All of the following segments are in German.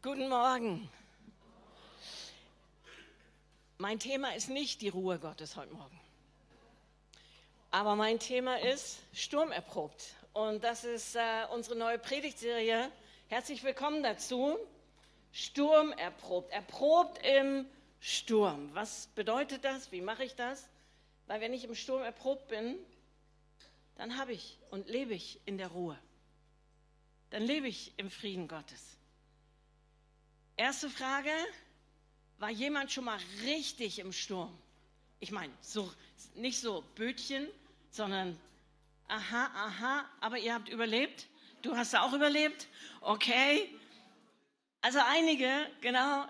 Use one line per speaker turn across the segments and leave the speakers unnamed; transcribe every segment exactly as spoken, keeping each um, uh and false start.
Guten Morgen. Mein Thema ist nicht die Ruhe Gottes heute Morgen. Aber mein Thema ist sturmerprobt. Und das ist äh, unsere neue Predigtserie. Herzlich willkommen dazu. Sturmerprobt. Erprobt im Sturm. Was bedeutet das? Wie mache ich das? Weil wenn ich im Sturm erprobt bin, dann habe ich und lebe ich in der Ruhe. Dann lebe ich im Frieden Gottes. Erste Frage, war jemand schon mal richtig im Sturm? Ich meine, so, nicht so Bötchen, sondern aha, aha, aber ihr habt überlebt? Du hast auch überlebt? Okay. Also einige, genau.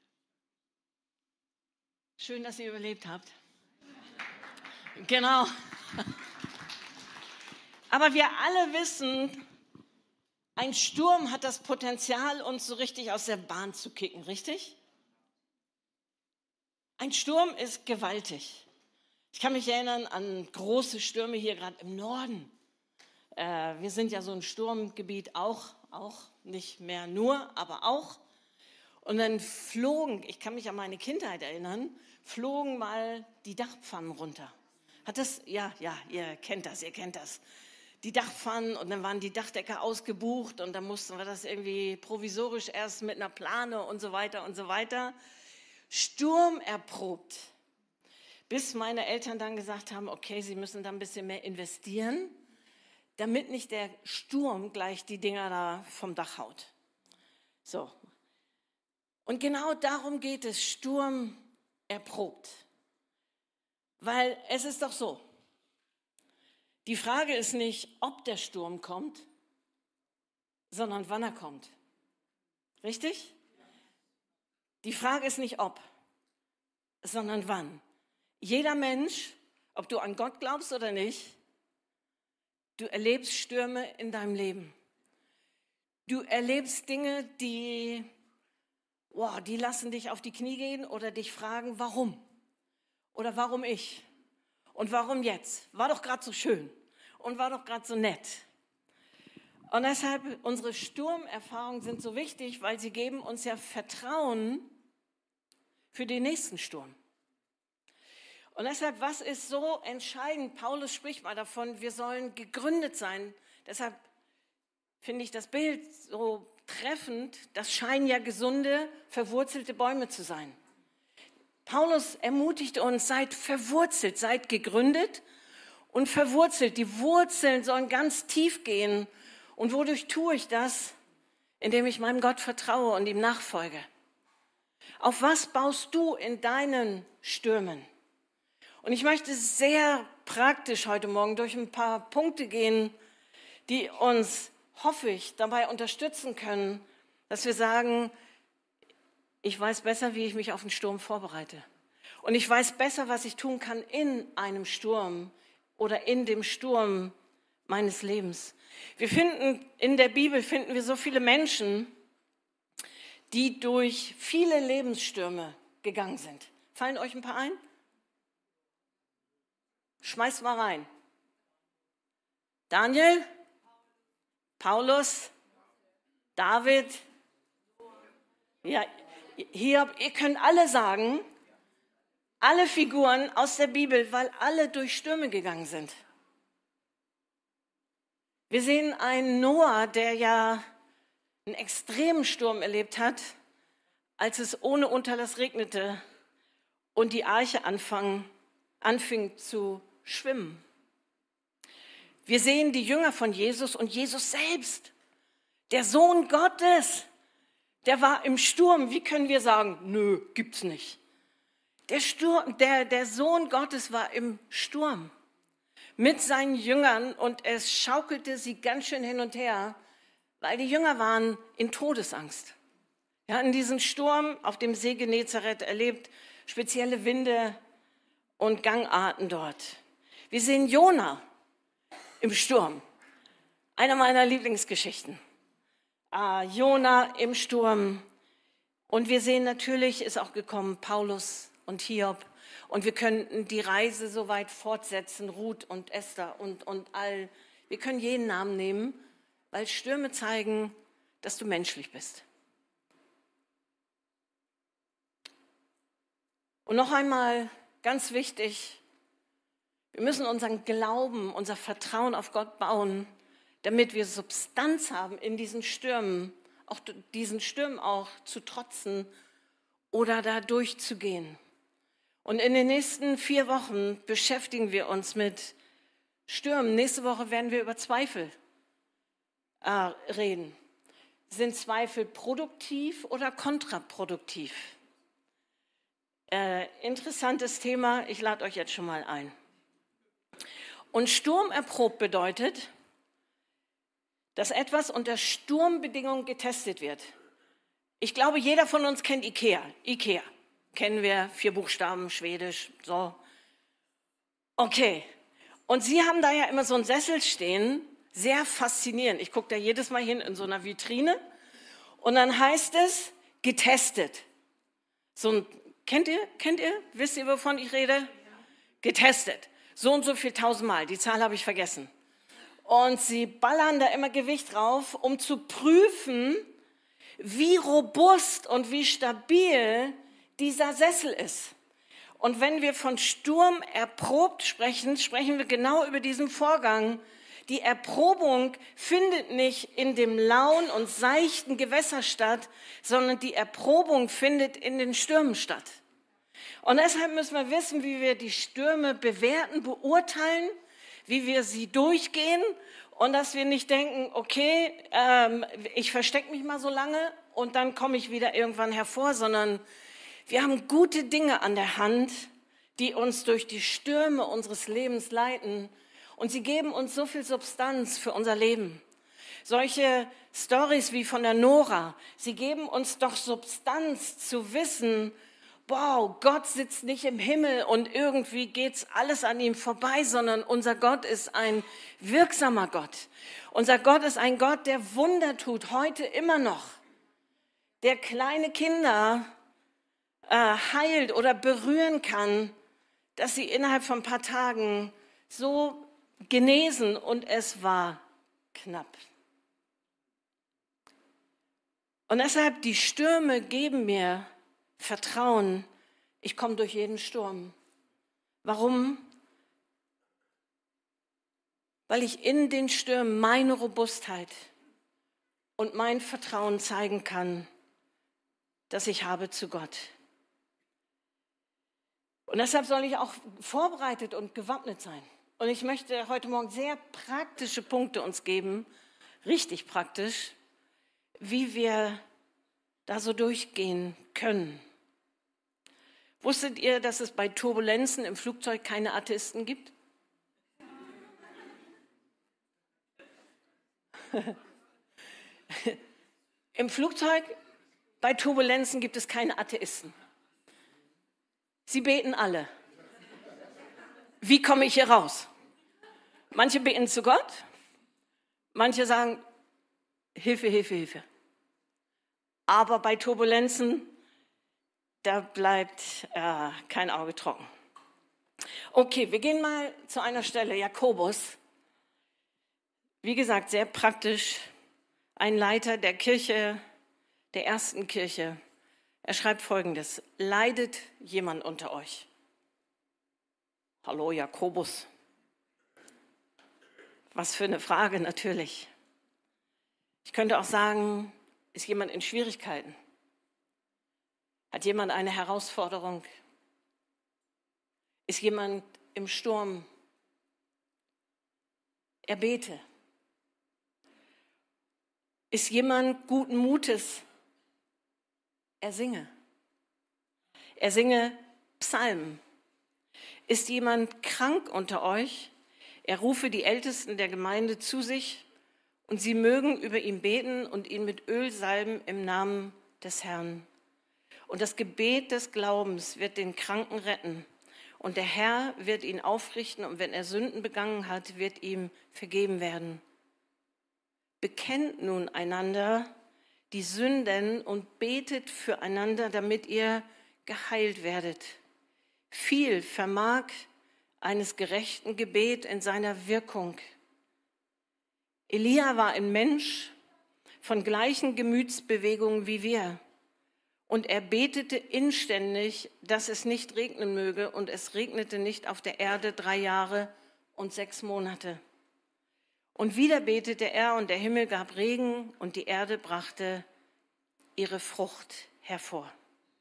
Schön, dass ihr überlebt habt. Genau. Aber wir alle wissen, ein Sturm hat das Potenzial, uns so richtig aus der Bahn zu kicken, richtig? Ein Sturm ist gewaltig. Ich kann mich erinnern an große Stürme hier gerade im Norden. Äh, wir sind ja so ein Sturmgebiet auch, auch nicht mehr nur, aber auch. Und dann flogen, ich kann mich an meine Kindheit erinnern, flogen mal die Dachpfannen runter. Hat das, ja, ja, ihr kennt das, ihr kennt das. Die Dachpfannen und dann waren die Dachdecker ausgebucht und dann mussten wir das irgendwie provisorisch erst mit einer Plane und so weiter und so weiter. Sturmerprobt. Bis meine Eltern dann gesagt haben, okay, sie müssen da ein bisschen mehr investieren, damit nicht der Sturm gleich die Dinger da vom Dach haut. So. Und genau darum geht es, sturmerprobt. Weil es ist doch so, die Frage ist nicht, ob der Sturm kommt, sondern wann er kommt. Richtig? Die Frage ist nicht ob, sondern wann. Jeder Mensch, ob du an Gott glaubst oder nicht, du erlebst Stürme in deinem Leben. Du erlebst Dinge, die, wow, die lassen dich auf die Knie gehen oder dich fragen, warum? Oder warum ich? Und warum jetzt? War doch gerade so schön und war doch gerade so nett. Und deshalb, unsere Sturmerfahrungen sind so wichtig, weil sie geben uns ja Vertrauen für den nächsten Sturm. Und deshalb, was ist so entscheidend? Paulus spricht mal davon, wir sollen gegründet sein. Deshalb finde ich das Bild so treffend, das scheinen ja gesunde, verwurzelte Bäume zu sein. Paulus ermutigt uns, seid verwurzelt, seid gegründet und verwurzelt. Die Wurzeln sollen ganz tief gehen. Und wodurch tue ich das? Indem ich meinem Gott vertraue und ihm nachfolge. Auf was baust du in deinen Stürmen? Und ich möchte sehr praktisch heute Morgen durch ein paar Punkte gehen, die uns, hoffe ich, dabei unterstützen können, dass wir sagen, ich weiß besser, wie ich mich auf den Sturm vorbereite. Und ich weiß besser, was ich tun kann in einem Sturm oder in dem Sturm meines Lebens. Wir finden, in der Bibel finden wir so viele Menschen, die durch viele Lebensstürme gegangen sind. Fallen euch ein paar ein? Schmeißt mal rein. Daniel, Paulus, David, ja, hier, ihr könnt alle sagen, alle Figuren aus der Bibel, weil alle durch Stürme gegangen sind. Wir sehen einen Noah, der ja einen extremen Sturm erlebt hat, als es ohne Unterlass regnete und die Arche anfang, anfing zu schwimmen. Wir sehen die Jünger von Jesus und Jesus selbst, der Sohn Gottes, der war im Sturm. Wie können wir sagen, nö, gibt's nicht. Der, Sturm, der, der Sohn Gottes war im Sturm mit seinen Jüngern und es schaukelte sie ganz schön hin und her, weil die Jünger waren in Todesangst. Wir hatten diesen Sturm auf dem See Genezareth erlebt, spezielle Winde und Gangarten dort. Wir sehen Jona im Sturm, eine meiner Lieblingsgeschichten. Ah, Jona im Sturm. Und wir sehen natürlich, ist auch gekommen Paulus und Hiob. Und wir könnten die Reise so weit fortsetzen, Ruth und Esther und, und all. Wir können jeden Namen nehmen, weil Stürme zeigen, dass du menschlich bist. Und noch einmal ganz wichtig, wir müssen unseren Glauben, unser Vertrauen auf Gott bauen, damit wir Substanz haben in diesen Stürmen, auch diesen Stürmen auch zu trotzen oder da durchzugehen. Und in den nächsten vier Wochen beschäftigen wir uns mit Stürmen. Nächste Woche werden wir über Zweifel äh, reden. Sind Zweifel produktiv oder kontraproduktiv? Äh, interessantes Thema, ich lade euch jetzt schon mal ein. Und sturmerprobt bedeutet, dass etwas unter Sturmbedingungen getestet wird. Ich glaube, jeder von uns kennt Ikea. Ikea, kennen wir, vier Buchstaben, Schwedisch, so. Okay, und sie haben da ja immer so einen Sessel stehen, sehr faszinierend. Ich gucke da jedes Mal hin in so einer Vitrine und dann heißt es, getestet. So ein, kennt ihr, kennt ihr, wisst ihr, wovon ich rede? Getestet. So und so viel tausendmal, die Zahl habe ich vergessen. Und sie ballern da immer Gewicht drauf, um zu prüfen, wie robust und wie stabil dieser Sessel ist. Und wenn wir von Sturm erprobt sprechen, sprechen wir genau über diesen Vorgang. Die Erprobung findet nicht in dem lauen und seichten Gewässer statt, sondern die Erprobung findet in den Stürmen statt. Und deshalb müssen wir wissen, wie wir die Stürme bewerten, beurteilen, wie wir sie durchgehen und dass wir nicht denken, okay, ähm, ich verstecke mich mal so lange und dann komme ich wieder irgendwann hervor, sondern wir haben gute Dinge an der Hand, die uns durch die Stürme unseres Lebens leiten und sie geben uns so viel Substanz für unser Leben. Solche Storys wie von der Nora, sie geben uns doch Substanz zu wissen, wow, Gott sitzt nicht im Himmel und irgendwie geht's alles an ihm vorbei, sondern unser Gott ist ein wirksamer Gott. Unser Gott ist ein Gott, der Wunder tut, heute immer noch. Der kleine Kinder äh, heilt oder berühren kann, dass sie innerhalb von ein paar Tagen so genesen und es war knapp. Und deshalb, die Stürme geben mir Vertrauen, ich komme durch jeden Sturm. Warum? Weil ich in den Stürmen meine Robustheit und mein Vertrauen zeigen kann, das ich habe zu Gott. Und deshalb soll ich auch vorbereitet und gewappnet sein. Und ich möchte heute Morgen sehr praktische Punkte uns geben, richtig praktisch, wie wir da so durchgehen können. Wusstet ihr, dass es bei Turbulenzen im Flugzeug keine Atheisten gibt? Im Flugzeug bei Turbulenzen gibt es keine Atheisten. Sie beten alle. Wie komme ich hier raus? Manche beten zu Gott, manche sagen, Hilfe, Hilfe, Hilfe. Aber bei Turbulenzen, da bleibt äh, kein Auge trocken. Okay, wir gehen mal zu einer Stelle, Jakobus. Wie gesagt, sehr praktisch, ein Leiter der Kirche, der ersten Kirche. Er schreibt Folgendes: Leidet jemand unter euch? Hallo Jakobus. Was für eine Frage, natürlich. Ich könnte auch sagen, ist jemand in Schwierigkeiten? Hat jemand eine Herausforderung? Ist jemand im Sturm? Er bete. Ist jemand guten Mutes? Er singe. Er singe Psalmen. Ist jemand krank unter euch? Er rufe die Ältesten der Gemeinde zu sich und sie mögen über ihn beten und ihn mit Öl salben im Namen des Herrn. Und das Gebet des Glaubens wird den Kranken retten. Und der Herr wird ihn aufrichten und wenn er Sünden begangen hat, wird ihm vergeben werden. Bekennt nun einander die Sünden und betet füreinander, damit ihr geheilt werdet. Viel vermag eines gerechten Gebet in seiner Wirkung. Elia war ein Mensch von gleichen Gemütsbewegungen wie wir. Und er betete inständig, dass es nicht regnen möge, und es regnete nicht auf der Erde drei Jahre und sechs Monate. Und wieder betete er, und der Himmel gab Regen, und die Erde brachte ihre Frucht hervor.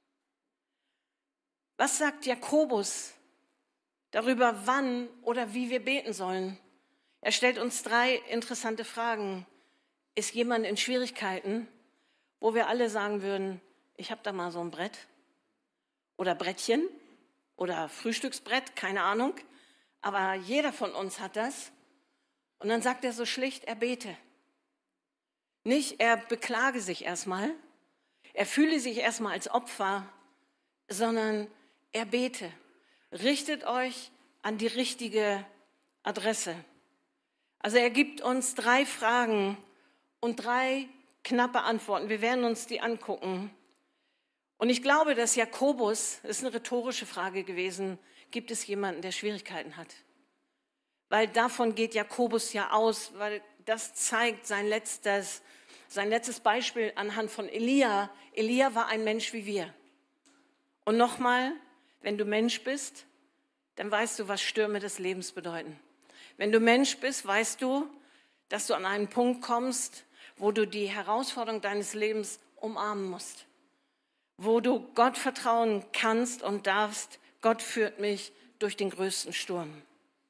Was sagt Jakobus darüber, wann oder wie wir beten sollen? Er stellt uns drei interessante Fragen. Ist jemand in Schwierigkeiten, wo wir alle sagen würden, ich habe da mal so ein Brett oder Brettchen oder Frühstücksbrett, keine Ahnung, aber jeder von uns hat das. Und dann sagt er so schlicht, er bete. Nicht, er beklage sich erstmal, er fühle sich erstmal als Opfer, sondern er bete. Richtet euch an die richtige Adresse. Also er gibt uns drei Fragen und drei knappe Antworten. Wir werden uns die angucken. Und ich glaube, dass Jakobus, das ist eine rhetorische Frage gewesen, gibt es jemanden, der Schwierigkeiten hat? Weil davon geht Jakobus ja aus, weil das zeigt sein letztes, sein letztes Beispiel anhand von Elia. Elia war ein Mensch wie wir. Und nochmal, wenn du Mensch bist, dann weißt du, was Stürme des Lebens bedeuten. Wenn du Mensch bist, weißt du, dass du an einen Punkt kommst, wo du die Herausforderung deines Lebens umarmen musst. Wo du Gott vertrauen kannst und darfst, Gott führt mich durch den größten Sturm.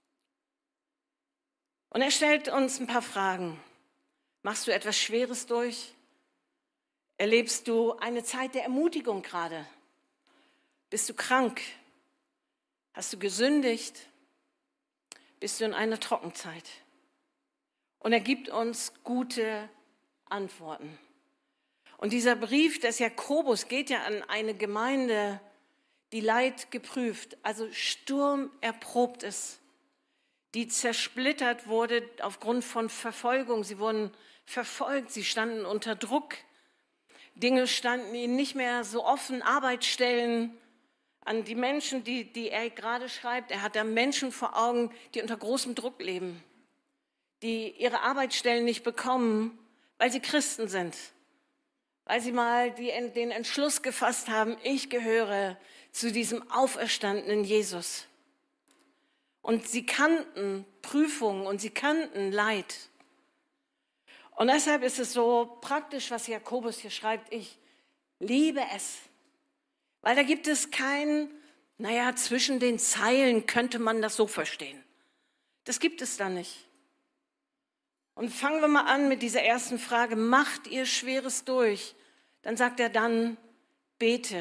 Und er stellt uns ein paar Fragen. Machst du etwas Schweres durch? Erlebst du eine Zeit der Ermutigung gerade? Bist du krank? Hast du gesündigt? Bist du in einer Trockenzeit? Und er gibt uns gute Antworten. Und dieser Brief des Jakobus geht ja an eine Gemeinde, die Leid geprüft, also sturmerprobt ist, die zersplittert wurde aufgrund von Verfolgung. Sie wurden verfolgt, sie standen unter Druck. Dinge standen ihnen nicht mehr so offen, Arbeitsstellen. An die Menschen, die, die er gerade schreibt, er hat da Menschen vor Augen, die unter großem Druck leben, die ihre Arbeitsstellen nicht bekommen, weil sie Christen sind, weil sie mal die, den Entschluss gefasst haben, ich gehöre zu diesem auferstandenen Jesus. Und sie kannten Prüfungen und sie kannten Leid. Und deshalb ist es so praktisch, was Jakobus hier schreibt, ich liebe es. Weil da gibt es kein, naja, zwischen den Zeilen könnte man das so verstehen. Das gibt es da nicht. Und fangen wir mal an mit dieser ersten Frage, macht ihr Schweres durch? Dann sagt er dann, bete.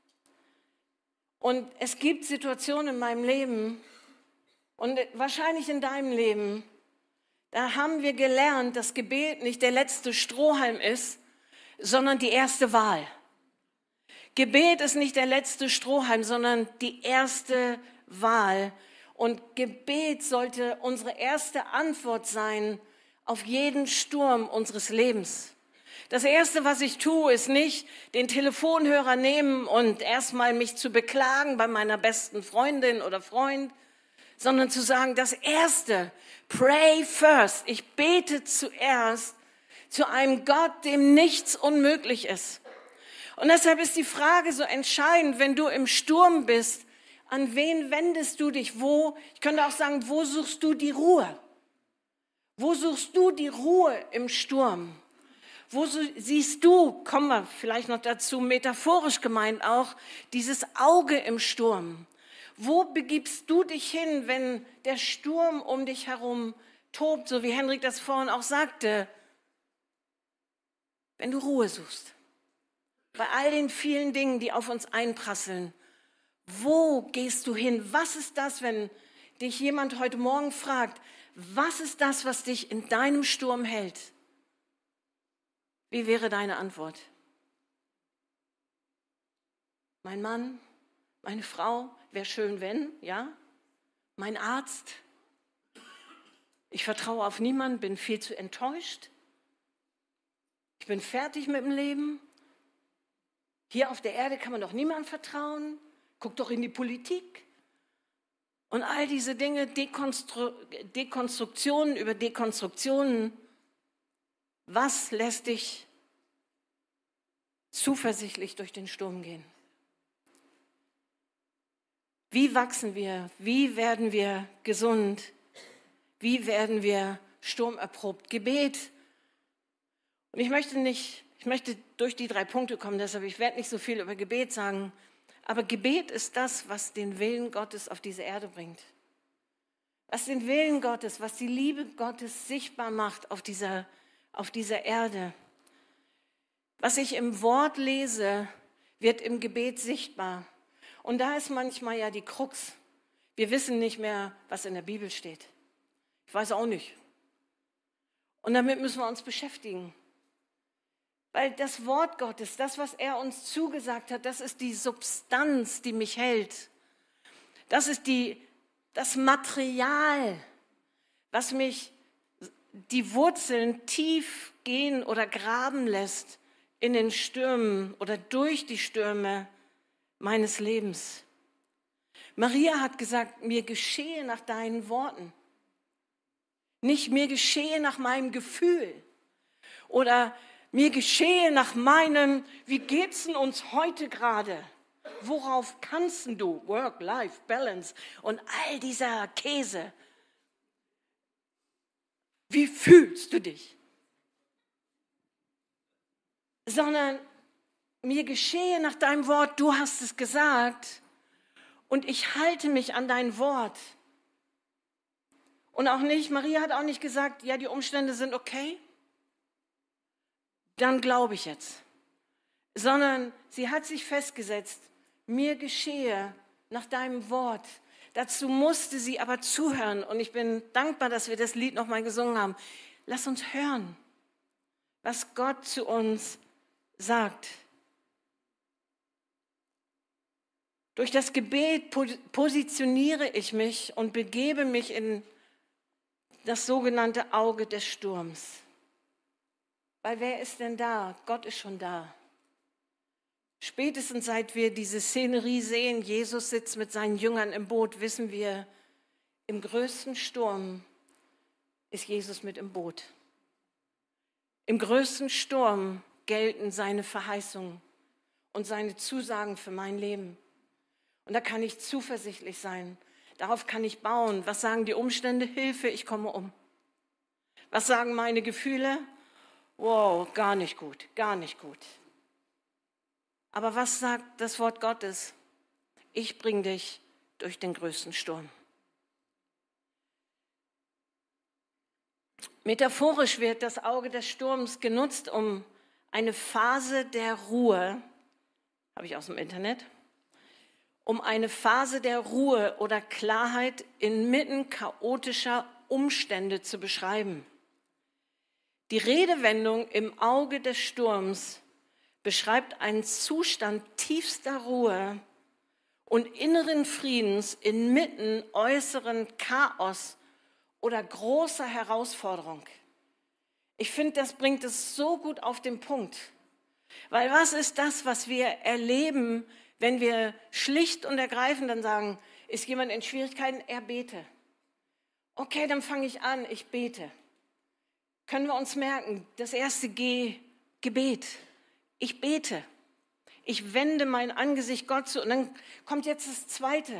Und es gibt Situationen in meinem Leben und wahrscheinlich in deinem Leben, da haben wir gelernt, dass Gebet nicht der letzte Strohhalm ist, sondern die erste Wahl. Gebet ist nicht der letzte Strohhalm, sondern die erste Wahl. Und Gebet sollte unsere erste Antwort sein auf jeden Sturm unseres Lebens. Das Erste, was ich tue, ist nicht den Telefonhörer nehmen und erstmal mich zu beklagen bei meiner besten Freundin oder Freund, sondern zu sagen, das Erste, pray first. Ich bete zuerst zu einem Gott, dem nichts unmöglich ist. Und deshalb ist die Frage so entscheidend, wenn du im Sturm bist, an wen wendest du dich? Wo, ich könnte auch sagen, wo suchst du die Ruhe? Wo suchst du die Ruhe im Sturm? Wo siehst du, kommen wir vielleicht noch dazu, metaphorisch gemeint auch, dieses Auge im Sturm? Wo begibst du dich hin, wenn der Sturm um dich herum tobt, so wie Henrik das vorhin auch sagte, wenn du Ruhe suchst? Bei all den vielen Dingen, die auf uns einprasseln, wo gehst du hin? Was ist das, wenn dich jemand heute Morgen fragt, was ist das, was dich in deinem Sturm hält? Wie wäre deine Antwort? Mein Mann, meine Frau, wäre schön, wenn, ja? Mein Arzt, ich vertraue auf niemanden, bin viel zu enttäuscht. Ich bin fertig mit dem Leben. Hier auf der Erde kann man doch niemandem vertrauen. Guck doch in die Politik. Und all diese Dinge, Dekonstru- Dekonstruktionen über Dekonstruktionen. Was lässt dich zuversichtlich durch den Sturm gehen? Wie wachsen wir? Wie werden wir gesund? Wie werden wir sturmerprobt? Gebet. Und ich möchte nicht, ich möchte durch die drei Punkte kommen, deshalb ich werde nicht so viel über Gebet sagen, aber Gebet ist das, was den Willen Gottes auf diese Erde bringt. Was den Willen Gottes, was die Liebe Gottes sichtbar macht auf dieser, auf dieser Erde. Was ich im Wort lese, wird im Gebet sichtbar. Und da ist manchmal ja die Krux. Wir wissen nicht mehr, was in der Bibel steht. Ich weiß auch nicht. Und damit müssen wir uns beschäftigen. Weil das Wort Gottes, das, was er uns zugesagt hat, das ist die Substanz, die mich hält. Das ist die, das Material, was mich die Wurzeln tief gehen oder graben lässt in den Stürmen oder durch die Stürme meines Lebens. Maria hat gesagt, mir geschehe nach deinen Worten. Nicht mir geschehe nach meinem Gefühl oder mir geschehe nach meinem, wie geht's denn uns heute gerade? Worauf kannst du? Work-Life-Balance und all dieser Käse. Wie fühlst du dich? Sondern mir geschehe nach deinem Wort, du hast es gesagt und ich halte mich an dein Wort. Und auch nicht, Maria hat auch nicht gesagt, ja, die Umstände sind okay, dann glaube ich jetzt. Sondern sie hat sich festgesetzt, mir geschehe nach deinem Wort. Dazu musste sie aber zuhören und ich bin dankbar, dass wir das Lied nochmal gesungen haben. Lass uns hören, was Gott zu uns sagt. Durch das Gebet positioniere ich mich und begebe mich in das sogenannte Auge des Sturms. Weil wer ist denn da? Gott ist schon da. Spätestens seit wir diese Szenerie sehen, Jesus sitzt mit seinen Jüngern im Boot, wissen wir, im größten Sturm ist Jesus mit im Boot. Im größten Sturm gelten seine Verheißungen und seine Zusagen für mein Leben. Und da kann ich zuversichtlich sein. Darauf kann ich bauen. Was sagen die Umstände? Hilfe, ich komme um. Was sagen meine Gefühle? Wow, gar nicht gut, gar nicht gut. Aber was sagt das Wort Gottes? Ich bringe dich durch den größten Sturm. Metaphorisch wird das Auge des Sturms genutzt, um eine Phase der Ruhe, habe ich aus dem Internet, um eine Phase der Ruhe oder Klarheit inmitten chaotischer Umstände zu beschreiben. Die Redewendung im Auge des Sturms beschreibt einen Zustand tiefster Ruhe und inneren Friedens inmitten äußeren Chaos oder großer Herausforderung. Ich finde, das bringt es so gut auf den Punkt. Weil was ist das, was wir erleben, wenn wir schlicht und ergreifend dann sagen, ist jemand in Schwierigkeiten, er bete. Okay, dann fange ich an, ich bete. Können wir uns merken, das erste G, Gebet. Ich bete. Ich wende mein Angesicht Gott zu. Und dann kommt jetzt das Zweite.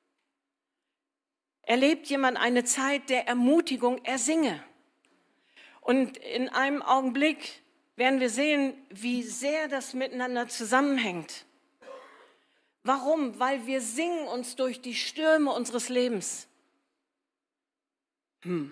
Erlebt jemand eine Zeit der Ermutigung, er singe. Und in einem Augenblick werden wir sehen, wie sehr das miteinander zusammenhängt. Warum? Weil wir singen uns durch die Stürme unseres Lebens. Hm.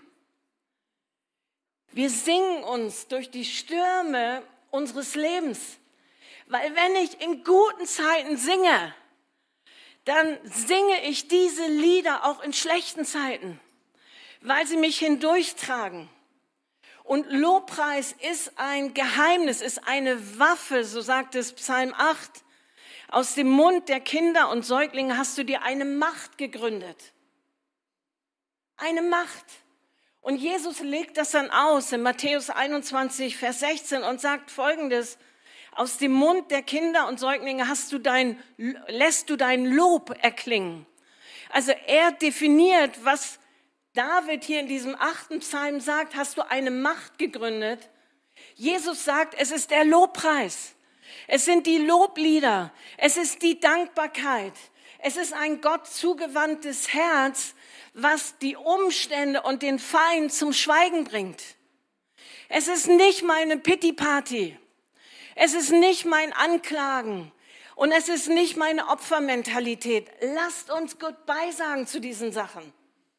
Wir singen uns durch die Stürme unseres Lebens. Weil wenn ich in guten Zeiten singe, dann singe ich diese Lieder auch in schlechten Zeiten, weil sie mich hindurchtragen. Und Lobpreis ist ein Geheimnis, ist eine Waffe, so sagt es Psalm acht. Aus dem Mund der Kinder und Säuglinge hast du dir eine Macht gegründet. Eine Macht. Und Jesus legt das dann aus in Matthäus einundzwanzig, Vers sechzehn und sagt Folgendes: Aus dem Mund der Kinder und Säuglinge hast du dein, lässt du dein Lob erklingen. Also er definiert, was David hier in diesem achten Psalm sagt, hast du eine Macht gegründet. Jesus sagt, es ist der Lobpreis. Es sind die Loblieder. Es ist die Dankbarkeit. Es ist ein Gott zugewandtes Herz, was die Umstände und den Feind zum Schweigen bringt. Es ist nicht meine Pity-Party. Es ist nicht mein Anklagen. Und es ist nicht meine Opfermentalität. Lasst uns Goodbye sagen zu diesen Sachen.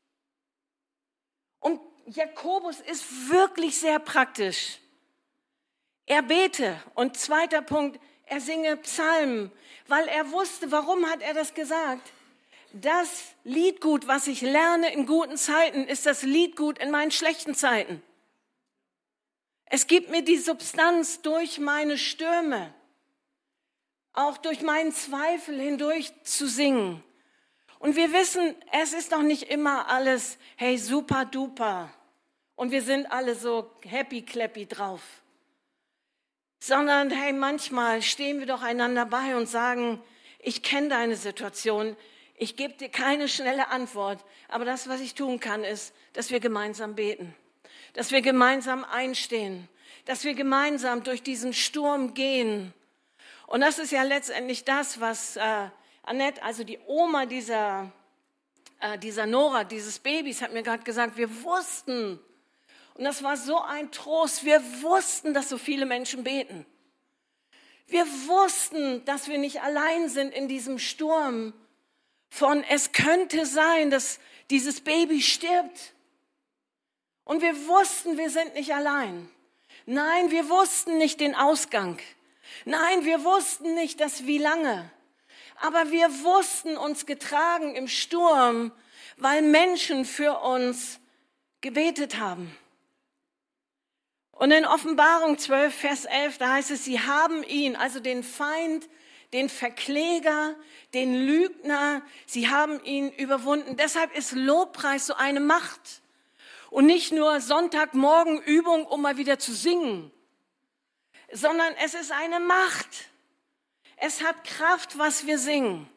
Und Jakobus ist wirklich sehr praktisch. Er bete und zweiter Punkt, er singe Psalmen, weil er wusste, warum hat er das gesagt? Das Liedgut, was ich lerne in guten Zeiten, ist das Liedgut in meinen schlechten Zeiten. Es gibt mir die Substanz durch meine Stürme, auch durch meinen Zweifel hindurch zu singen. Und wir wissen, es ist doch nicht immer alles, hey, super duper. Und wir sind alle so happy clappy drauf. Sondern, hey, manchmal stehen wir doch einander bei und sagen, ich kenne deine Situation, ich gebe dir keine schnelle Antwort, aber das, was ich tun kann, ist, dass wir gemeinsam beten, dass wir gemeinsam einstehen, dass wir gemeinsam durch diesen Sturm gehen. Und das ist ja letztendlich das, was äh, Annette, also die Oma dieser, äh, dieser Nora, dieses Babys, hat mir gerade gesagt, wir wussten, und das war so ein Trost, wir wussten, dass so viele Menschen beten. Wir wussten, dass wir nicht allein sind in diesem Sturm von es könnte sein, dass dieses Baby stirbt. Und wir wussten, wir sind nicht allein. Nein, wir wussten nicht den Ausgang. Nein, wir wussten nicht, dass wie lange. Aber wir wussten uns getragen im Sturm, weil Menschen für uns gebetet haben. Und in Offenbarung zwölf, Vers elf, da heißt es, sie haben ihn, also den Feind, den Verkläger, den Lügner, sie haben ihn überwunden. Deshalb ist Lobpreis so eine Macht. Und nicht nur Sonntagmorgen Übung, um mal wieder zu singen, sondern es ist eine Macht. Es hat Kraft, was wir singen.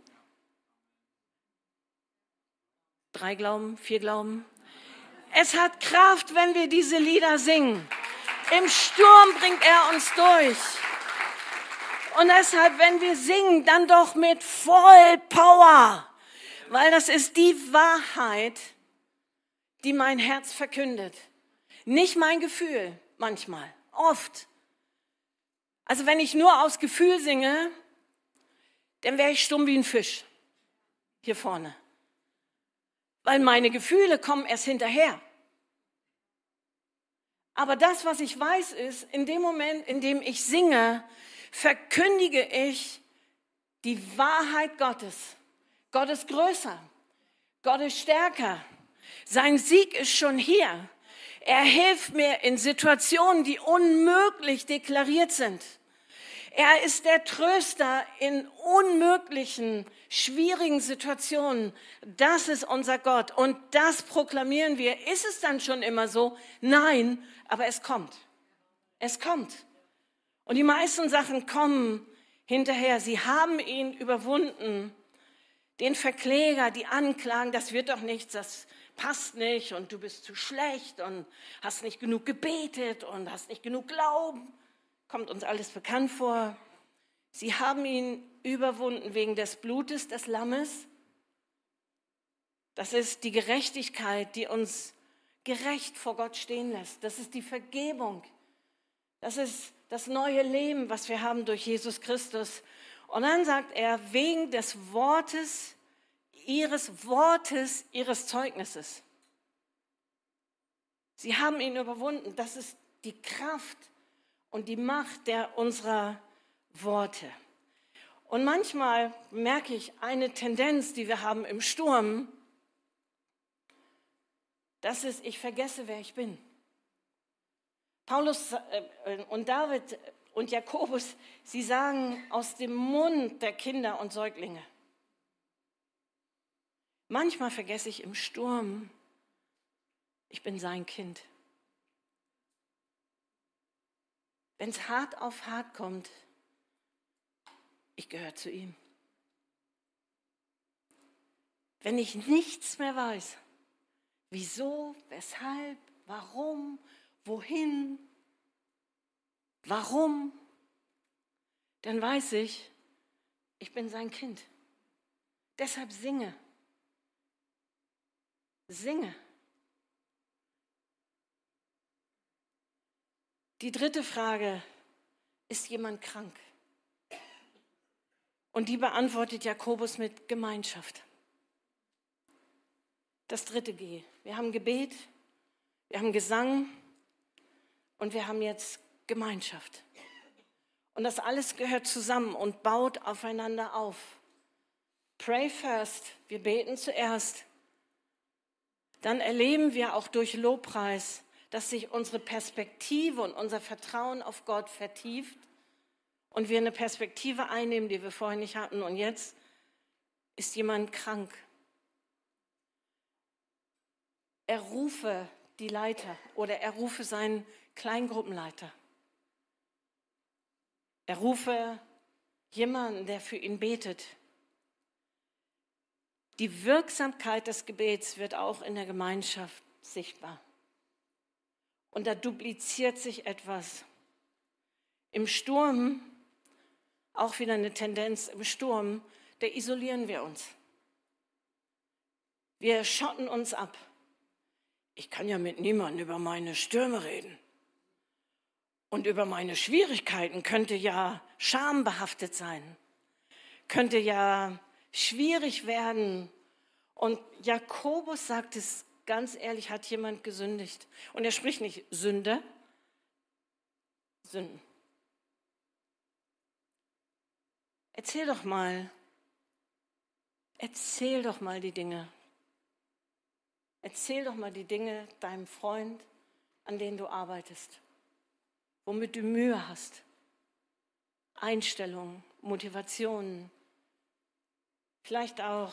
Drei Glauben, vier Glauben. Es hat Kraft, wenn wir diese Lieder singen. Im Sturm bringt er uns durch. Und deshalb, wenn wir singen, dann doch mit voll Power. Weil das ist die Wahrheit, die mein Herz verkündet. Nicht mein Gefühl, manchmal, oft. Also wenn ich nur aus Gefühl singe, dann wäre ich stumm wie ein Fisch. Hier vorne. Weil meine Gefühle kommen erst hinterher. Aber das, was ich weiß, ist, in dem Moment, in dem ich singe, verkündige ich die Wahrheit Gottes. Gott ist größer. Gott ist stärker. Sein Sieg ist schon hier. Er hilft mir in Situationen, die unmöglich deklariert sind. Er ist der Tröster in unmöglichen, schwierigen Situationen. Das ist unser Gott und das proklamieren wir. Ist es dann schon immer so? Nein, aber es kommt. Es kommt. Und die meisten Sachen kommen hinterher. Sie haben ihn überwunden. Den Verkläger, die Anklagen, das wird doch nichts, das passt nicht und du bist zu schlecht und hast nicht genug gebetet und hast nicht genug Glauben. Kommt uns alles bekannt vor. Sie haben ihn überwunden wegen des Blutes des Lammes. Das ist die Gerechtigkeit, die uns gerecht vor Gott stehen lässt. Das ist die Vergebung. Das ist das neue Leben, was wir haben durch Jesus Christus. Und dann sagt er, wegen des Wortes, ihres Wortes, ihres Zeugnisses. Sie haben ihn überwunden. Das ist die Kraft und die Macht der unserer Worte. Und manchmal merke ich eine Tendenz, die wir haben im Sturm, das ist, ich vergesse, wer ich bin. Paulus und David und Jakobus, sie sagen aus dem Mund der Kinder und Säuglinge. Manchmal vergesse ich im Sturm, ich bin sein Kind. Wenn es hart auf hart kommt, ich gehöre zu ihm. Wenn ich nichts mehr weiß, wieso, weshalb, warum, wohin, warum, dann weiß ich, ich bin sein Kind. Deshalb singe. Singe. Die dritte Frage, ist jemand krank? Und die beantwortet Jakobus mit Gemeinschaft. Das dritte G. Wir haben Gebet, wir haben Gesang und wir haben jetzt Gemeinschaft. Und das alles gehört zusammen und baut aufeinander auf. Pray first, wir beten zuerst. Dann erleben wir auch durch Lobpreis, dass sich unsere Perspektive und unser Vertrauen auf Gott vertieft und wir eine Perspektive einnehmen, die wir vorher nicht hatten. Und jetzt ist jemand krank. Er rufe die Leiter oder er rufe seinen Kleingruppenleiter. Er rufe jemanden, der für ihn betet. Die Wirksamkeit des Gebets wird auch in der Gemeinschaft sichtbar. Und da dupliziert sich etwas. Im Sturm, auch wieder eine Tendenz, im Sturm, da isolieren wir uns. Wir schotten uns ab. Ich kann ja mit niemandem über meine Stürme reden. Und über meine Schwierigkeiten könnte ja schambehaftet sein. Könnte ja schwierig werden. Und Jakobus sagt es ganz ehrlich, hat jemand gesündigt. Und er spricht nicht Sünde, Sünden. Erzähl doch mal, erzähl doch mal die Dinge. Erzähl doch mal die Dinge deinem Freund, an denen du arbeitest, womit du Mühe hast. Einstellungen, Motivationen, vielleicht auch,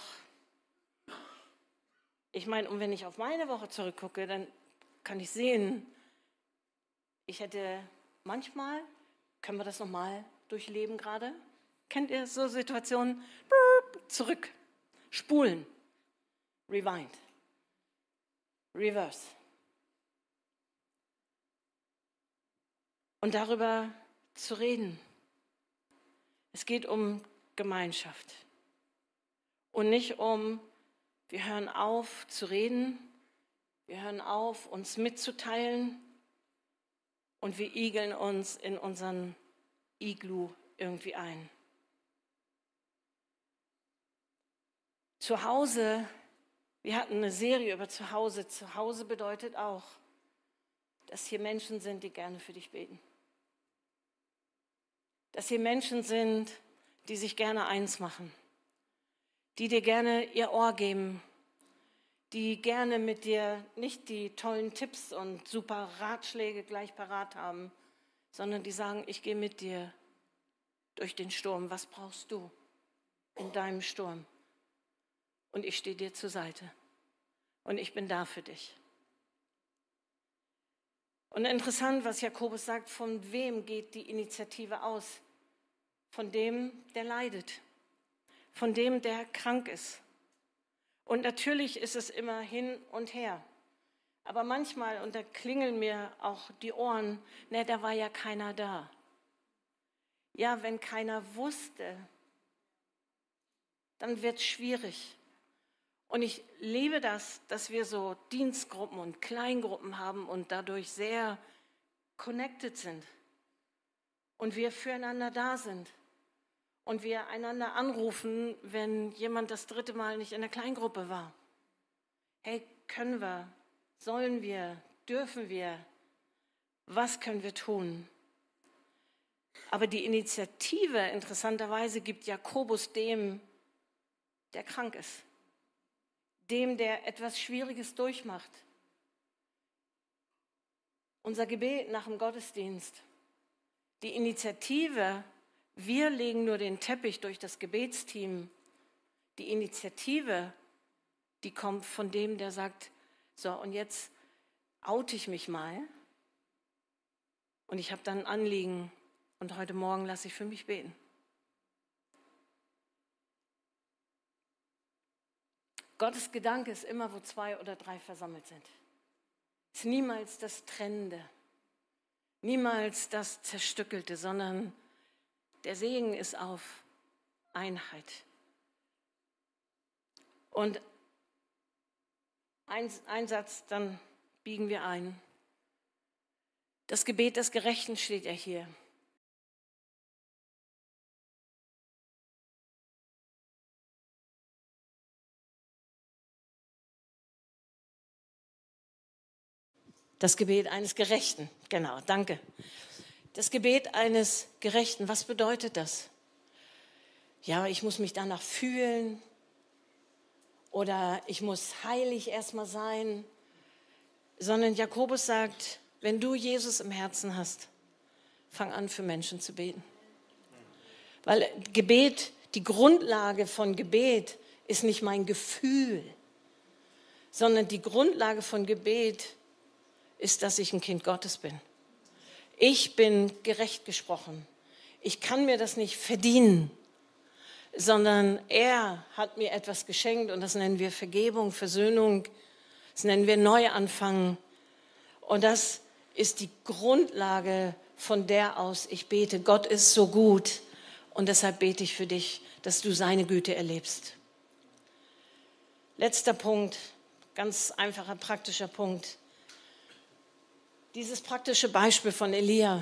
ich meine, und wenn ich auf meine Woche zurückgucke, dann kann ich sehen, ich hätte manchmal, können wir das nochmal durchleben gerade? Kennt ihr so Situationen? Zurück, spulen, rewind, reverse. Und darüber zu reden. Es geht um Gemeinschaft und nicht um, wir hören auf zu reden, wir hören auf, uns mitzuteilen und wir igeln uns in unseren Iglu irgendwie ein. Zu Hause, wir hatten eine Serie über Zuhause. Zuhause bedeutet auch, dass hier Menschen sind, die gerne für dich beten. Dass hier Menschen sind, die sich gerne eins machen, die dir gerne ihr Ohr geben, die gerne mit dir nicht die tollen Tipps und super Ratschläge gleich parat haben, sondern die sagen, ich gehe mit dir durch den Sturm. Was brauchst du in deinem Sturm? Und ich stehe dir zur Seite. Und ich bin da für dich. Und interessant, was Jakobus sagt, von wem geht die Initiative aus? Von dem, der leidet. Von dem, der krank ist. Und natürlich ist es immer hin und her. Aber manchmal, und da klingeln mir auch die Ohren, ne, da war ja keiner da. Ja, wenn keiner wusste, dann wird es schwierig. Und ich liebe das, dass wir so Dienstgruppen und Kleingruppen haben und dadurch sehr connected sind. Und wir füreinander da sind. Und wir einander anrufen, wenn jemand das dritte Mal nicht in der Kleingruppe war. Hey, können wir, sollen wir, dürfen wir, was können wir tun? Aber die Initiative, interessanterweise, gibt Jakobus dem, der krank ist. Dem, der etwas Schwieriges durchmacht. Unser Gebet nach dem Gottesdienst, die Initiative, wir legen nur den Teppich durch das Gebetsteam. Die Initiative, die kommt von dem, der sagt, so und jetzt oute ich mich mal und ich habe dann ein Anliegen und heute Morgen lasse ich für mich beten. Gottes Gedanke ist immer, wo zwei oder drei versammelt sind. Es ist niemals das Trennende, niemals das Zerstückelte, sondern Der Segen ist auf Einheit. Und ein, ein Satz, dann biegen wir ein. Das Gebet des Gerechten steht ja hier. Das Gebet eines Gerechten, genau, danke. Das Gebet eines Gerechten, was bedeutet das? Ja, ich muss mich danach fühlen oder ich muss heilig erstmal sein, sondern Jakobus sagt, wenn du Jesus im Herzen hast, fang an, für Menschen zu beten. Weil Gebet, die Grundlage von Gebet ist nicht mein Gefühl, sondern die Grundlage von Gebet ist, dass ich ein Kind Gottes bin. Ich bin gerecht gesprochen. Ich kann mir das nicht verdienen, sondern er hat mir etwas geschenkt und das nennen wir Vergebung, Versöhnung, das nennen wir Neuanfang. Und das ist die Grundlage, von der aus ich bete. Gott ist so gut und deshalb bete ich für dich, dass du seine Güte erlebst. Letzter Punkt, ganz einfacher, praktischer Punkt. Dieses praktische Beispiel von Elia.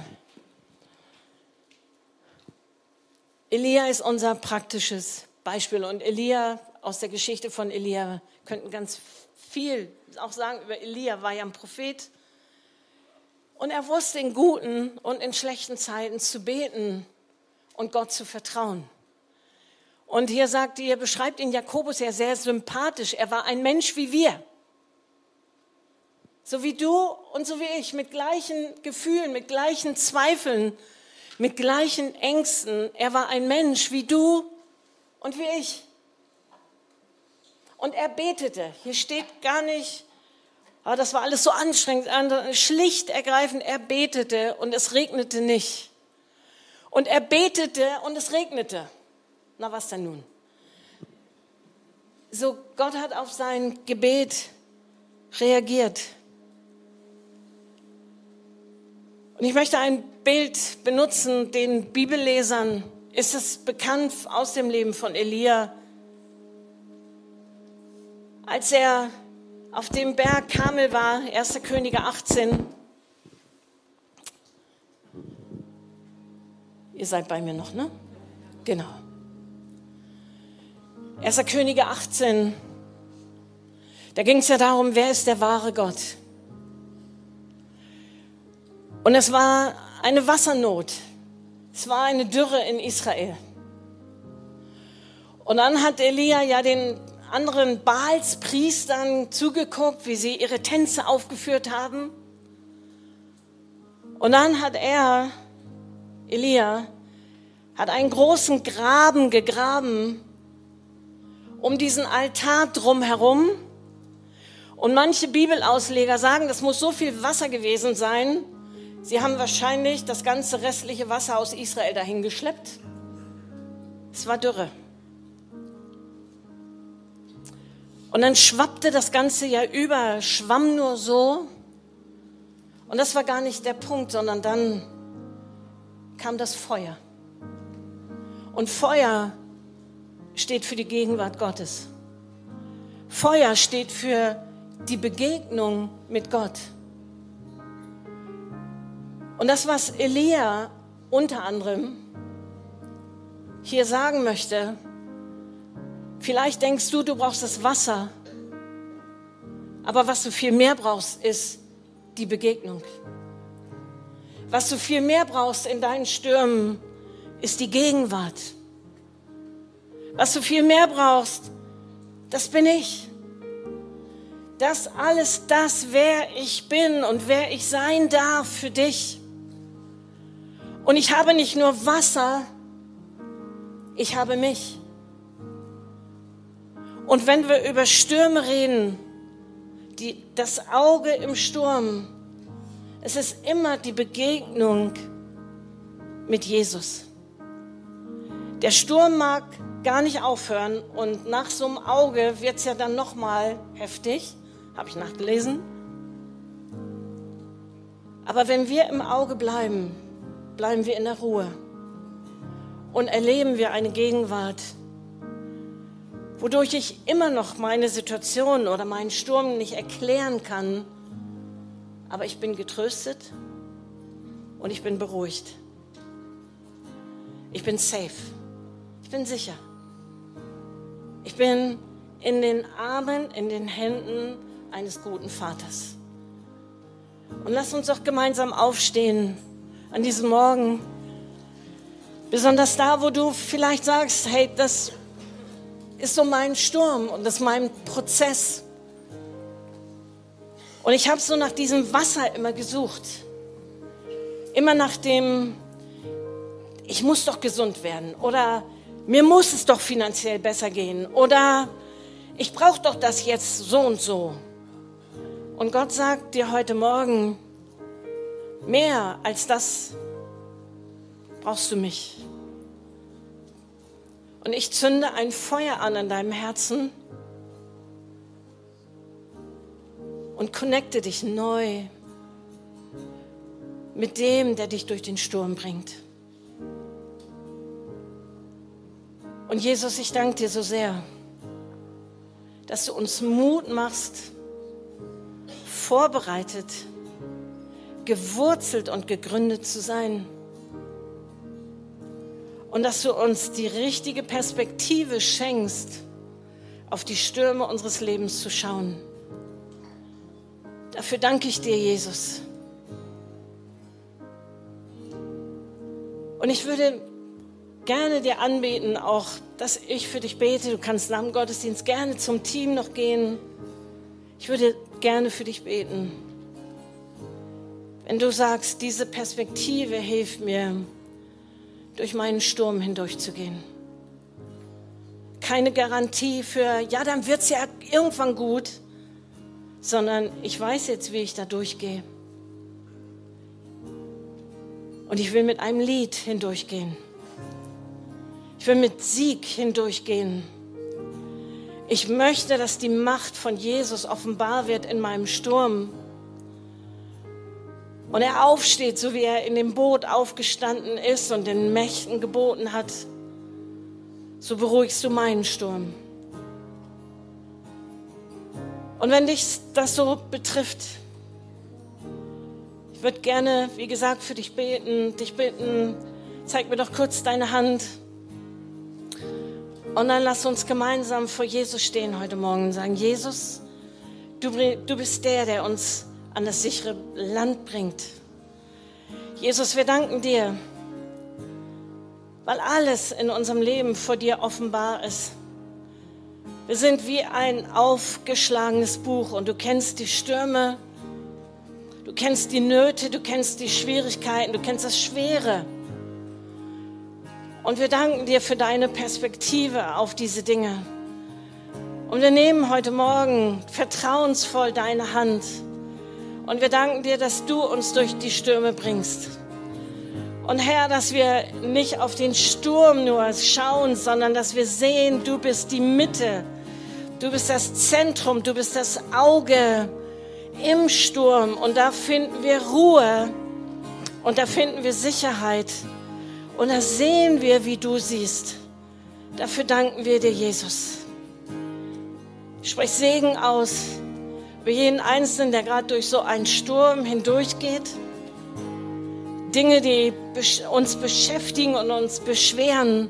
Elia ist unser praktisches Beispiel und Elia, aus der Geschichte von Elia, könnten ganz viel auch sagen über Elia, war ja ein Prophet und er wusste in guten und in schlechten Zeiten zu beten und Gott zu vertrauen. Und hier sagt ihr, beschreibt ihn Jakobus ja sehr sympathisch, er war ein Mensch wie wir. So wie du und so wie ich, mit gleichen Gefühlen, mit gleichen Zweifeln, mit gleichen Ängsten. Er war ein Mensch wie du und wie ich. Und er betete. Hier steht gar nicht, oh, das war alles so anstrengend, schlicht ergreifend, er betete und es regnete nicht. Und er betete und es regnete. Na, was denn nun? So, Gott hat auf sein Gebet reagiert. Und ich möchte ein Bild benutzen, den Bibellesern ist es bekannt aus dem Leben von Elia. Als er auf dem Berg Karmel war, erster Könige achtzehn. Ihr seid bei mir noch, ne? Genau. erster Könige achtzehn. Da ging es ja darum, wer ist der wahre Gott? Und es war eine Wassernot. Es war eine Dürre in Israel. Und dann hat Elia ja den anderen Baalspriestern zugeguckt, wie sie ihre Tänze aufgeführt haben. Und dann hat er, Elia, hat einen großen Graben gegraben um diesen Altar drumherum. Und manche Bibelausleger sagen, das muss so viel Wasser gewesen sein. Sie haben wahrscheinlich das ganze restliche Wasser aus Israel dahin geschleppt. Es war Dürre. Und dann schwappte das Ganze ja über, schwamm nur so. Und das war gar nicht der Punkt, sondern dann kam das Feuer. Und Feuer steht für die Gegenwart Gottes. Feuer steht für die Begegnung mit Gott. Und das, was Elia unter anderem hier sagen möchte, vielleicht denkst du, du brauchst das Wasser, aber was du viel mehr brauchst, ist die Begegnung. Was du viel mehr brauchst in deinen Stürmen, ist die Gegenwart. Was du viel mehr brauchst, das bin ich. Das alles, das, wer ich bin und wer ich sein darf für dich. Und ich habe nicht nur Wasser, ich habe mich. Und wenn wir über Stürme reden, die, das Auge im Sturm, es ist immer die Begegnung mit Jesus. Der Sturm mag gar nicht aufhören und nach so einem Auge wird es ja dann nochmal heftig, habe ich nachgelesen. Aber wenn wir im Auge bleiben, bleiben wir in der Ruhe. und erleben wir eine Gegenwart, wodurch ich immer noch meine Situation oder meinen Sturm nicht erklären kann, aber ich bin getröstet und ich bin beruhigt. Ich bin safe. Ich bin sicher. Ich bin in den Armen, in den Händen eines guten Vaters. Und lass uns doch gemeinsam aufstehen an diesem Morgen. Besonders da, wo du vielleicht sagst, hey, das ist so mein Sturm und das ist mein Prozess. Und ich habe so nach diesem Wasser immer gesucht. Immer nach dem, ich muss doch gesund werden oder mir muss es doch finanziell besser gehen oder ich brauche doch das jetzt so und so. Und Gott sagt dir heute Morgen, mehr als das brauchst du mich. Und ich zünde ein Feuer an in deinem Herzen und connecte dich neu mit dem, der dich durch den Sturm bringt. Und Jesus, ich danke dir so sehr, dass du uns Mut machst, vorbereitet, gewurzelt und gegründet zu sein. Und dass du uns die richtige Perspektive schenkst, auf die Stürme unseres Lebens zu schauen. Dafür danke ich dir, Jesus. Und ich würde gerne dir anbieten, auch, dass ich für dich bete. Du kannst nach dem Gottesdienst gerne zum Team noch gehen. Ich würde gerne für dich beten. Wenn du sagst, diese Perspektive hilft mir, durch meinen Sturm hindurchzugehen. Keine Garantie für, ja, dann wird es ja irgendwann gut, sondern ich weiß jetzt, wie ich da durchgehe. Und ich will mit einem Lied hindurchgehen. Ich will mit Sieg hindurchgehen. Ich möchte, dass die Macht von Jesus offenbar wird in meinem Sturm. Und er aufsteht, so wie er in dem Boot aufgestanden ist und den Mächten geboten hat. So beruhigst du meinen Sturm. Und wenn dich das so betrifft, ich würde gerne, wie gesagt, für dich beten, dich bitten, zeig mir doch kurz deine Hand. Und dann lass uns gemeinsam vor Jesus stehen heute Morgen und sagen, Jesus, du, du bist der, der uns an das sichere Land bringt. Jesus, wir danken dir, weil alles in unserem Leben vor dir offenbar ist. Wir sind wie ein aufgeschlagenes Buch und du kennst die Stürme, du kennst die Nöte, du kennst die Schwierigkeiten, du kennst das Schwere. Und wir danken dir für deine Perspektive auf diese Dinge. Und wir nehmen heute Morgen vertrauensvoll deine Hand. Und wir danken dir, dass du uns durch die Stürme bringst. Und Herr, dass wir nicht auf den Sturm nur schauen, sondern dass wir sehen, du bist die Mitte. Du bist das Zentrum, du bist das Auge im Sturm. Und da finden wir Ruhe und da finden wir Sicherheit. Und da sehen wir, wie du siehst. Dafür danken wir dir, Jesus. Sprich Segen aus über jeden Einzelnen, der gerade durch so einen Sturm hindurchgeht. Dinge, die uns beschäftigen und uns beschweren,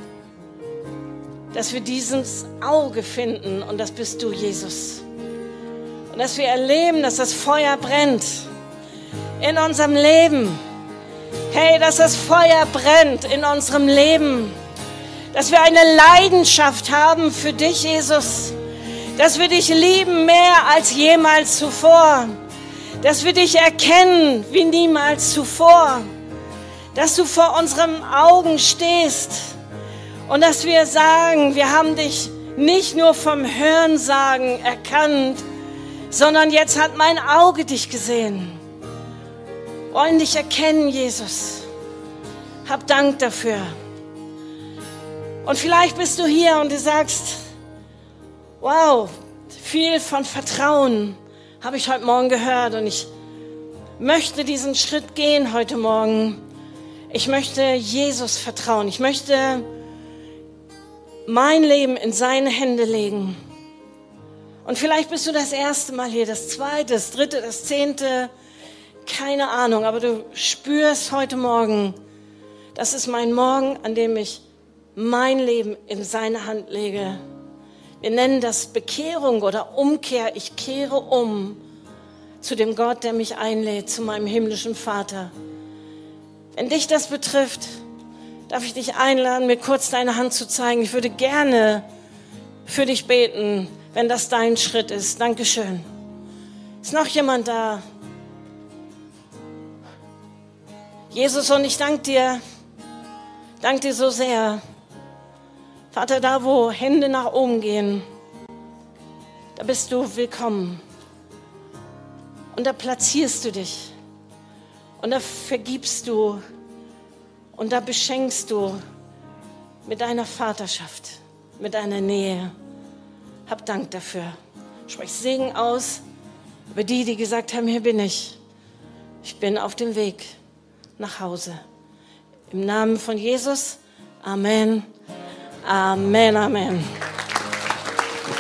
dass wir dieses Auge finden und das bist du, Jesus. Und dass wir erleben, dass das Feuer brennt in unserem Leben. Hey, dass das Feuer brennt in unserem Leben. Dass wir eine Leidenschaft haben für dich, Jesus. Dass wir dich lieben mehr als jemals zuvor. Dass wir dich erkennen wie niemals zuvor. Dass du vor unseren Augen stehst. Und dass wir sagen, wir haben dich nicht nur vom Hörensagen erkannt, sondern jetzt hat mein Auge dich gesehen. Wollen dich erkennen, Jesus. Hab Dank dafür. Und vielleicht bist du hier und du sagst, wow, viel von Vertrauen habe ich heute Morgen gehört und ich möchte diesen Schritt gehen heute Morgen. Ich möchte Jesus vertrauen. Ich möchte mein Leben in seine Hände legen. Und vielleicht bist du das erste Mal hier, das zweite, das dritte, das zehnte, keine Ahnung, aber du spürst heute Morgen, das ist mein Morgen, an dem ich mein Leben in seine Hand lege. Wir nennen das Bekehrung oder Umkehr. Ich kehre um zu dem Gott, der mich einlädt, zu meinem himmlischen Vater. Wenn dich das betrifft, darf ich dich einladen, mir kurz deine Hand zu zeigen. Ich würde gerne für dich beten, wenn das dein Schritt ist. Dankeschön. Ist noch jemand da? Jesus, und ich danke dir, danke dir so sehr. Vater, da wo Hände nach oben gehen, da bist du willkommen. Und da platzierst du dich. Und da vergibst du. Und da beschenkst du mit deiner Vaterschaft, mit deiner Nähe. Hab Dank dafür. Sprich Segen aus über die, die gesagt haben, hier bin ich. Ich bin auf dem Weg nach Hause. Im Namen von Jesus. Amen. Amen, Amen.